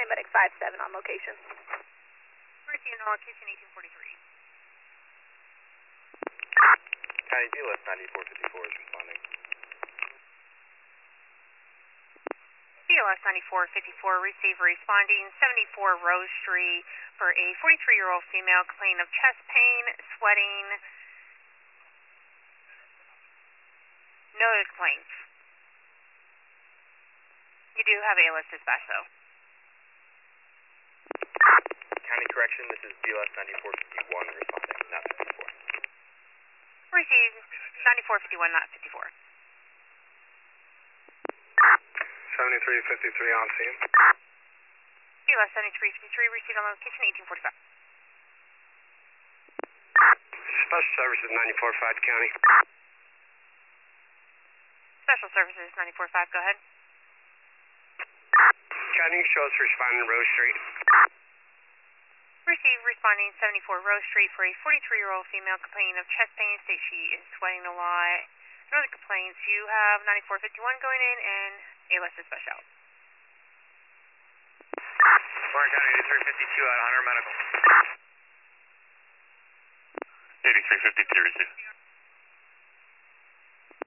Medic 5-7 on location. Receiving on location 1843. County BLS 9454 is responding. BLS 9454, receiver responding 74 Rose Street for a 43-year-old female complaining of chest pain, sweating. No other complaints. You do have ALS dispatch though. County Correction, this is BLS 9451 responding, not 54. Receive 9451, not 54. 7353 on scene. BLS 7353, received on location 1845. Special Services 94-5 County. Special Services 94.5, go ahead. County show us responding Rose Street. Receive responding 74 Rose Street for a 43-year-old female complaining of chest pain, states she is sweating a lot. No other complaints. You have 9451 going in and ALS dispatch out. Warren County 8352 out of Hunter Medical. 8352 received.